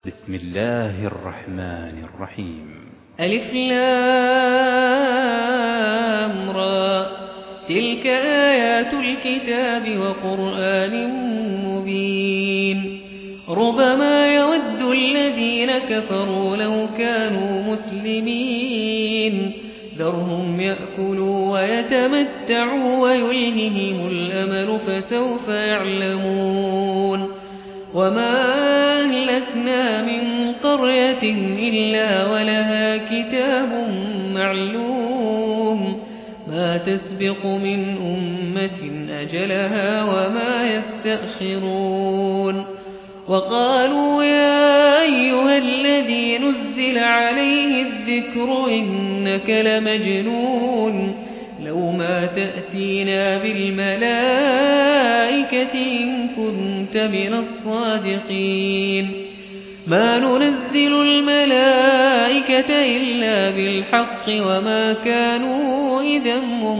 بسم الله الرحمن الرحيم. ألف لام را تلك آيات الكتاب وقرآن مبين ربما يود الذين كفروا لو كانوا مسلمين ذرهم يأكلوا ويتمتعوا ويلههم الأمل فسوف يعلمون وما أهلكنا من قرية إلا ولها كتاب معلوم ما تسبق من أمة أجلها وما يستأخرون وقالوا يا أيها الذي نزل عليه الذكر إنك لمجنون لو ما تأتينا بالملائكة إن كنت من الصادقين ما ننزل الملائكة إلا بالحق وما كانوا إذا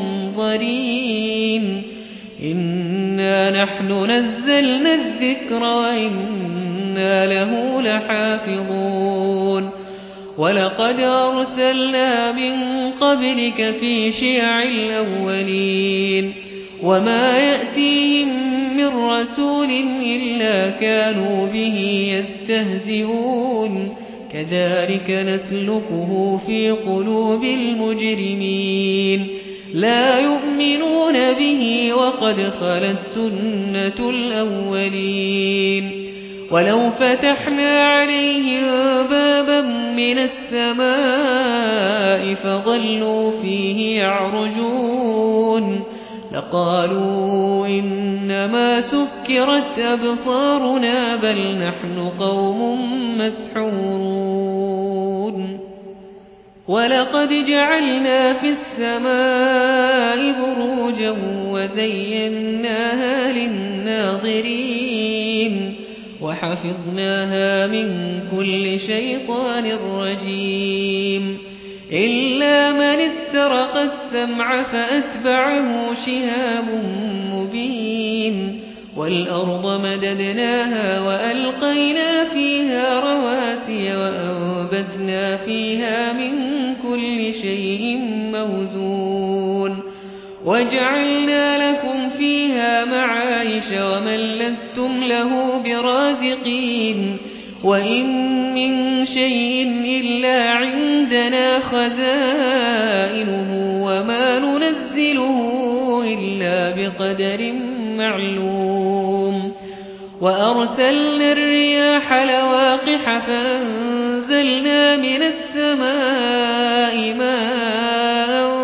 منظرين إنا نحن نزلنا الذكر وإنا له لحافظون ولقد أرسلنا من قبلك في شيع الأولين وما يأتيهم من رسول إلا كانوا به يستهزئون كذلك نسلكه في قلوب المجرمين لا يؤمنون به وقد خلت سنة الأولين ولو فتحنا عليهم بابا من السماء فظلوا فيه يعرجون لقالوا إنما سكرت أبصارنا بل نحن قوم مسحورون ولقد جعلنا في السماء بروجا وزيناها للناظرين وحفظناها من كل شيطان رجيم إلا من استرق السمع فأتبعه شهاب مبين والأرض مددناها وألقينا فيها رواسي وأنبتنا فيها من كل شيء موزون وجعلنا لكم فيها معايش ومن لستم له برازقين وإن من شيء إلا عندنا خزائنه وما ننزله إلا بقدر معلوم وأرسلنا الرياح لواقح فأنزلنا من السماء ماء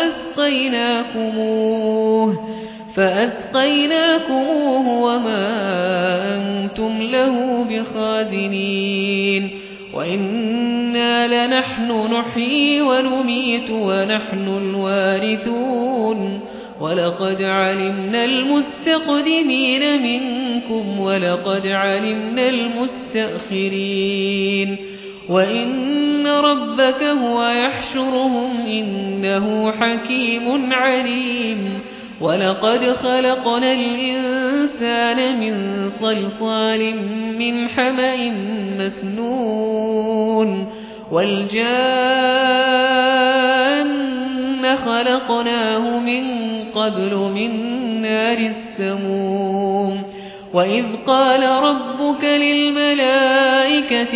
فأسقيناكموه وما أنتم له بخازنين وإنا لنحن نحيي ونميت ونحن الوارثون ولقد علمنا المستقدمين منكم ولقد علمنا المستأخرين وإن ربك هو يحشرهم إنه حكيم عليم ولقد خلقنا الإنسان من صلصال من حمأ مسنون والجان خلقناه من قبل من نار السموم وإذ قال ربك للملائكة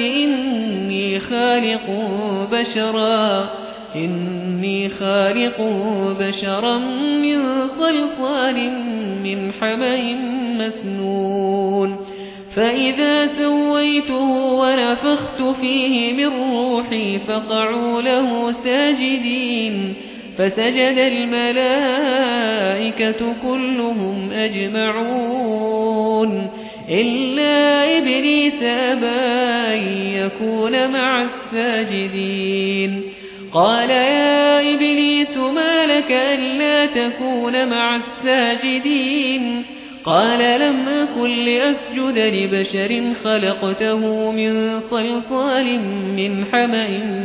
إني خالق بشرا من صلصال من حمأ مسنون فإذا سويته ونفخت فيه من روحي فقعوا له ساجدين فسجد الملائكة كلهم أجمعون إلا إبليس أبى أن يكون مع الساجدين قال يا إبليس ما لك ألا تكون مع الساجدين قال لم أكن لأسجد لبشر خلقته من صلصال من حمأ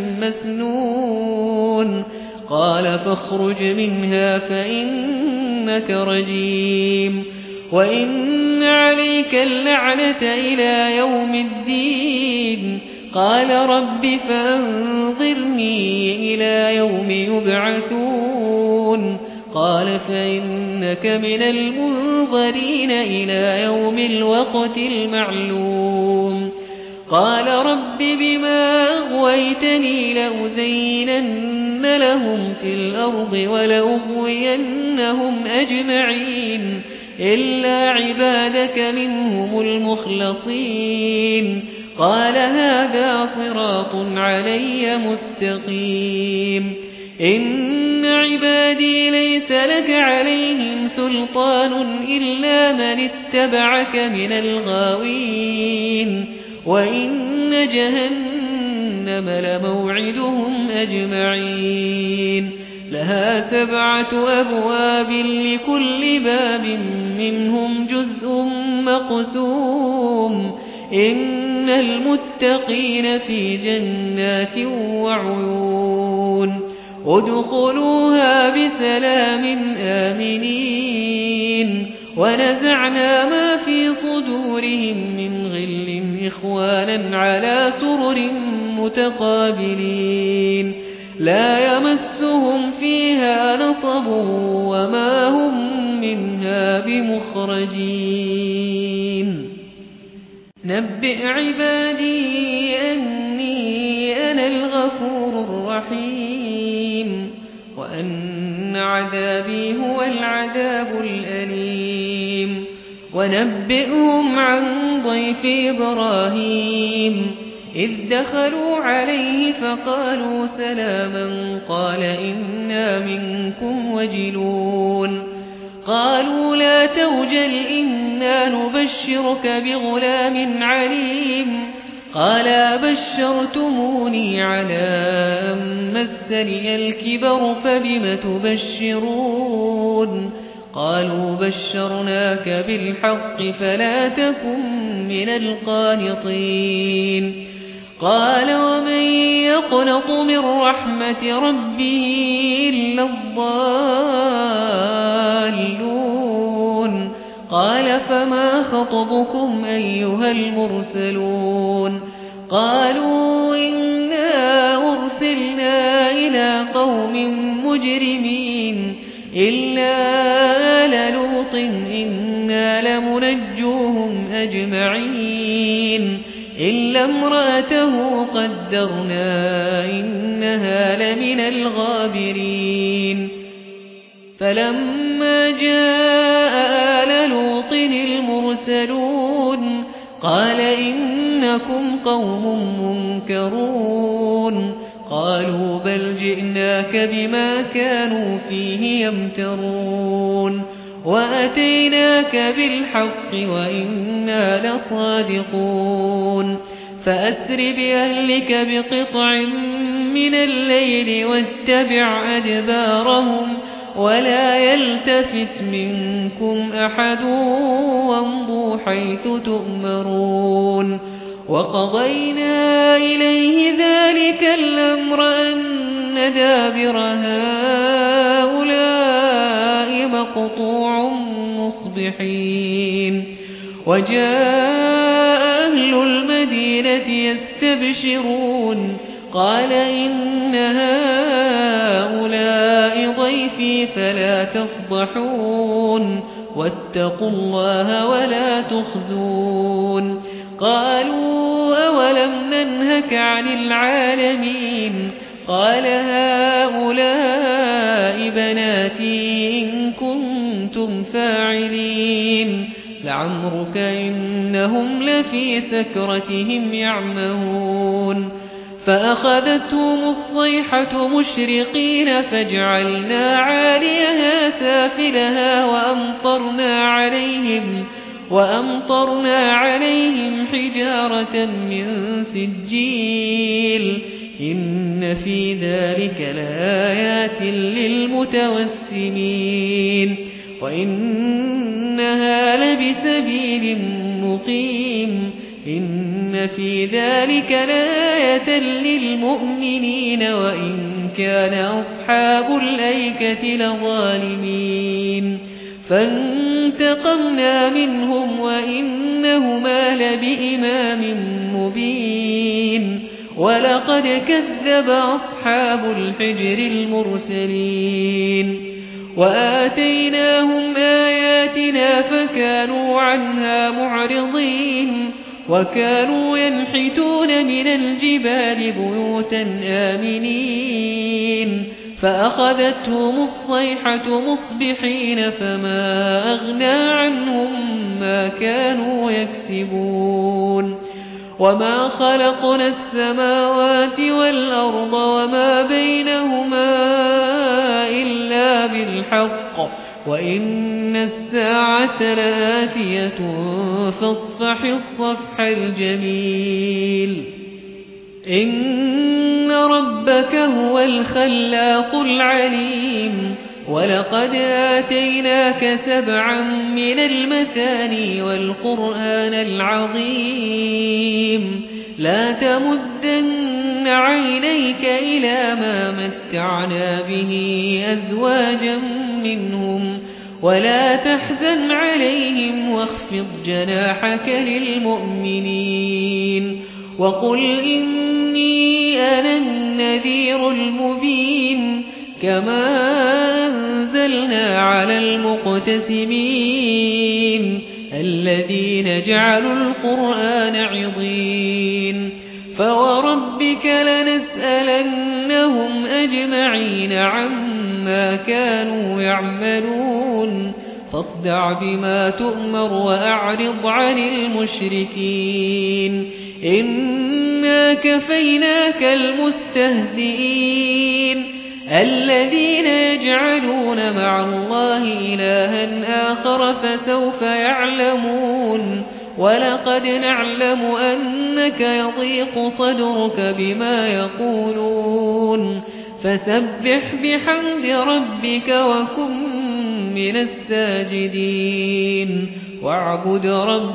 مسنون قال فاخرج منها فإنك رجيم وإن عليك اللعنة إلى يوم الدين قال رب فانظرني إلى يوم يبعثون قال فإنك من المنظرين إلى يوم الوقت المعلوم قال رب بما أغويتني لأزينن لهم في الأرض ولأغوينهم أجمعين إلا عبادك منهم المخلصين قال هذا صراط علي مستقيم إن عبادي ليس لك عليهم سلطان إلا من اتبعك من الغاوين وإن جهنم لموعدهم أجمعين لها 7 أبواب لكل باب منهم جزء مقسوم إن المتقين في جنات وعيون ادخلوها بسلام آمنين ونزعنا ما في صدورهم من غل إخوانا على سرر متقابلين لا يمسهم فيها نصب وما هم منها بمخرجين نبئ عبادي أني أنا الغفور الرحيم وأن عذابي هو العذاب الأليم ونبئهم عن ضيف إبراهيم إذ دخلوا عليه فقالوا سلاما قال إنا منكم وجلون قالوا لا توجل إنا نبشرك بغلام عليم قال بشرتموني على أن مسني الكبر فبم تبشرون قالوا بشرناك بالحق فلا تكن من القانطين قال ومن يقنط من رحمة ربه إلا الضالون قال فما خطبكم أيها المرسلون قالوا إنا أرسلنا إلى قوم مجرمين إلا آل لوط إنا لمنجوهم أجمعين إلا امرأته قدرنا إنها لمن الغابرين فلما جاء آل لوط المرسلون قال إنكم قوم منكرون قالوا بل جئناك بما كانوا فيه يمترون وأتيناك بالحق وإنا لصادقون فأسر بأهلك بقطع من الليل واتبع أدبارهم ولا يلتفت منكم أحد وامضوا حيث تؤمرون وقضينا إليه ذلك الأمر أن دابر هؤلاء مقطوع مصبحين وجاء أهل المدينة يستبشرون قال إن هؤلاء ضيفي فلا تفضحون واتقوا الله ولا تخزون قالوا أولم ننهك عن العالمين قال هؤلاء بناتي إن كنتم فاعلين لعمرك إنهم لفي سكرتهم يعمهون فأخذتهم الصيحة مشرقين فجعلنا عاليها سافلها وأمطرنا عليهم حجارة من سجيل إن في ذلك لآيات للمتوسمين وإنها لبسبيل مقيم إن في ذلك لآية للمؤمنين وإن كان أصحاب الأيكة لظالمين فانتقمنا منهم وإنهما لبإمام مبين ولقد كذب أصحاب الحجر المرسلين وآتيناهم آياتنا فكانوا عنها معرضين وكانوا ينحتون من الجبال بيوتا آمنين فأخذتهم الصيحة مصبحين فما أغنى عنهم ما كانوا يكسبون وما خلقنا السماوات والأرض وما بينهما إلا بالحق وإن الساعة لآتية فاصفح الصفح الجميل إن ربك هو الخلاق العليم ولقد آتيناك 7 من المثاني والقرآن العظيم لا تمدن عينيك إلى ما متعنا به أزواجا منهم ولا تحزن عليهم واخفض جناحك للمؤمنين وقل إني أنا النذير المبين كما أنزلنا على المقتسمين الذين جعلوا القرآن عضين فوربك لنسألنهم أجمعين عما كانوا يعملون فاصدع بما تؤمر وأعرض عن المشركين إنا كفيناك المستهزئين الذين يجعلون مع الله إلها آخر فسوف يعلمون ولقد نعلم أنك يضيق صدرك بما يقولون فسبح بحمد ربك وكن من الساجدين واعبد ربك